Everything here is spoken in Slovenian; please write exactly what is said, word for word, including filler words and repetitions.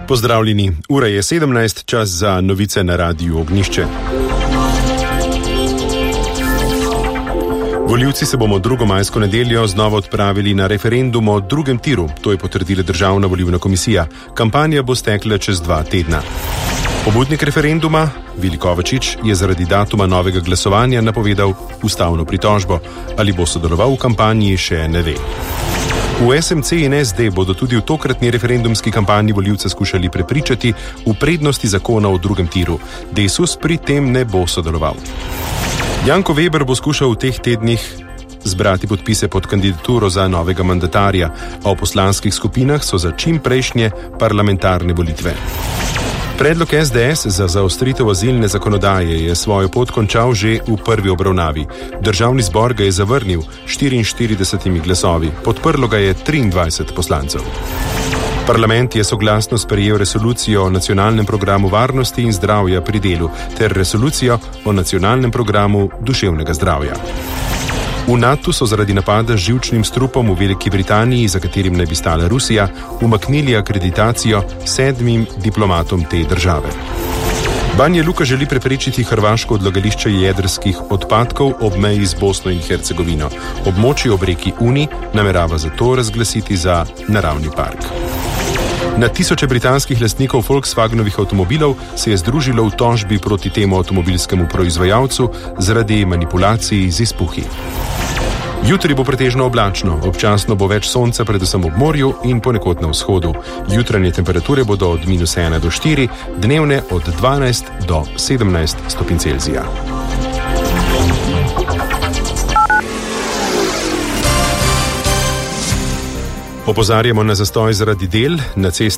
Pozdravljeni, ura je sedemnajst, čas za novice na Radiu Ognjišče. Volivci se bomo drugo majsko nedeljo znova odpravili na referendum o drugem tiru, to je potrdila Državna volilna komisija. Kampanja bo stekla čez dva tedna. Pobudnik referenduma, Vili Kovačič, je zaradi datuma novega glasovanja napovedal ustavno pritožbo. Ali bo sodeloval v kampanji, še ne ve. V S M C in S D bodo tudi v tokratni referendumski kampanji volivce skušali prepričati v prednosti zakona o drugem tiru. Desus pri tem ne bo sodeloval. Janko Veber bo skušal v teh tednih zbrati podpise pod kandidaturo za novega mandatarja, a v poslanskih skupinah so za čim prejšnje parlamentarne volitve. Predlog S D S za zaostritev azilne zakonodaje je svojo pot končal že v prvi obravnavi. Državni zbor ga je zavrnil s štiriinštiridesetimi glasovi, podprlo ga je triindvajset poslancev. Parlament je soglasno sprejel resolucijo o nacionalnem programu varnosti in zdravja pri delu ter resolucijo o nacionalnem programu duševnega zdravja. V NATO so zaradi napada z živčnim strupom v Veliki Britaniji, za katerim naj bi stala Rusija, umaknili akreditacijo sedmim diplomatom te države. Banja Luka želi preprečiti hrvaško odlagališče jedrskih odpadkov ob meji z Bosno in Hercegovino. Območje ob reki Uni namerava zato razglasiti za naravni park. Na tisoče britanskih lastnikov Volkswagenovih avtomobilov se je združilo v tožbi proti temu avtomobilskemu proizvajalcu zaradi manipulacij z izpuhi. Jutri bo pretežno oblačno, občasno bo več sonca predvsem ob morju in ponekod na vzhodu. Jutranje temperature bodo od minus ena do štiri, dnevne od dvanajst do sedemnajst stopinj Celzija. Opozarjamo na zastoj zaradi del na cesti